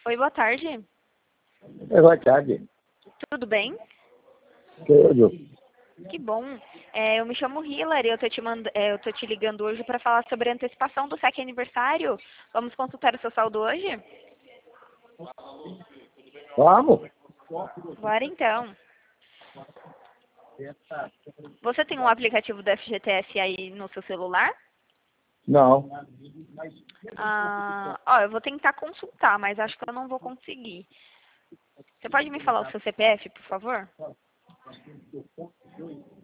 Oi, boa tarde. Boa tarde. Tudo bem? Tudo. Que bom. Eu me chamo Hilary, eu tô te ligando hoje para falar sobre a antecipação do saque aniversário. Vamos consultar o seu saldo hoje? Vamos? Bora então. Você tem um aplicativo do FGTS aí no seu celular? Não. Eu vou tentar consultar, mas acho que eu não vou conseguir. Você pode me falar o seu CPF, por favor?